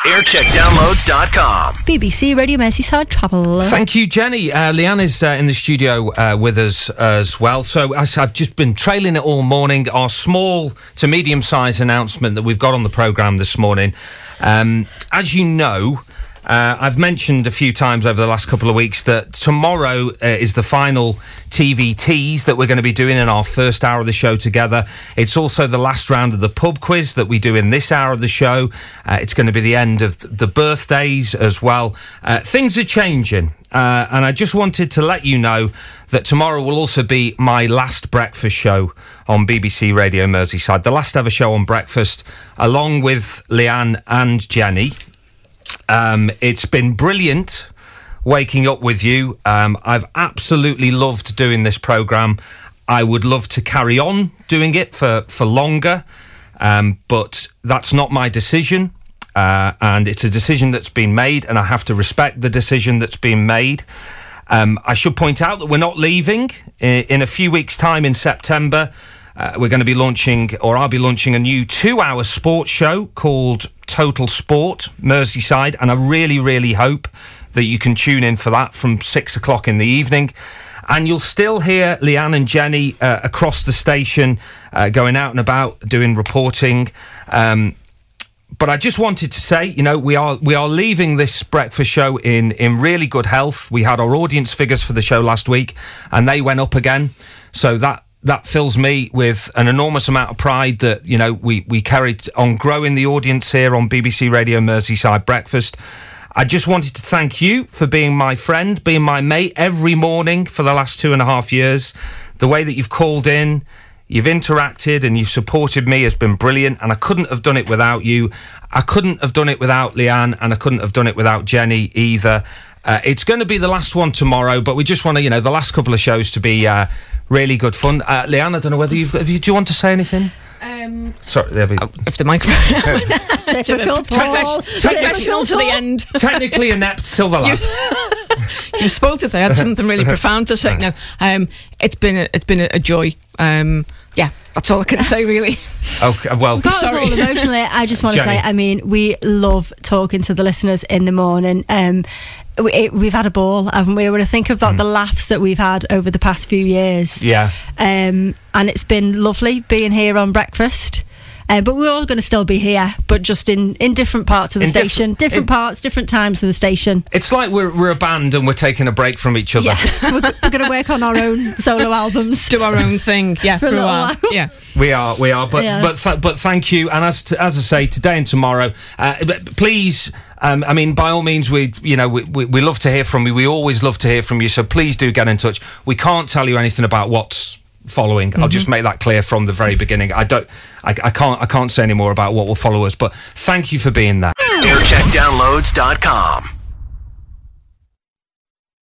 aircheckdownloads.com. BBC Radio Merseyside Travel. Thank you, Jenny. Leanne is in the studio with us as well. So as I've just been trailing it all morning, our small to medium-sized announcement that we've got on the programme this morning. As you know, I've mentioned a few times over the last couple of weeks that tomorrow is the final TV tease that we're going to be doing in our first hour of the show together. It's also the last round of the pub quiz that we do in this hour of the show. It's going to be the end of the birthdays as well. Things are changing, and I just wanted to let you know that tomorrow will also be my last breakfast show on BBC Radio Merseyside, the last ever show on breakfast, along with Leanne and Jenny. It's been brilliant waking up with you. I've absolutely loved doing this programme. I would love to carry on doing it for longer, but that's not my decision, and it's a decision that's been made, and I have to respect the decision that's been made. I should point out that we're not leaving. In a few weeks' time in September, we're going to be launching, or I'll be launching, a new 2-hour sports show called Total Sport Merseyside, and I really, really hope that you can tune in for that from 6 o'clock in the evening. And you'll still hear Leanne and Jenny across the station going out and about doing reporting. But I just wanted to say, you know, we are leaving this breakfast show in really good health. We had our audience figures for the show last week, and they went up again. So that fills me with an enormous amount of pride that, you know, we carried on growing the audience here on BBC Radio Merseyside Breakfast. I just wanted to thank you for being my friend, being my mate every morning for the last 2.5 years. The way that you've called in, you've interacted and you've supported me has been brilliant, and I couldn't have done it without you. I couldn't have done it without Leanne, and I couldn't have done it without Jenny either. It's going to be the last one tomorrow, but we just want to, you know, the last couple of shows to be really good fun. Leanne, I don't know whether do you want to say anything? Sorry, there we go. If the microphone. Typical Professional to the end. Technically inept till the last. You spoiled it there. I had something really profound to say. No, it's been a joy. Yeah, that's all I can say, really. Okay, well, sorry. All emotionally, I just want to say, I mean, we love talking to the listeners in the morning. We've had a ball, haven't we? When I think about the laughs that we've had over the past few years, and it's been lovely being here on breakfast. But we're all going to still be here, but just in different parts of the station, different times of the station. It's like we're a band and we're taking a break from each other. Yeah. we're going to work on our own solo albums, do our own thing, for a while. Yeah, we are. But thank you. And as I say, today and tomorrow, please. I mean, by all means, we love to hear from you. We always love to hear from you. So please do get in touch. We can't tell you anything about what's following. I'll just make that clear from the very beginning. I can't say any more about what will follow us, but thank you for being there. aircheckdownloads.com.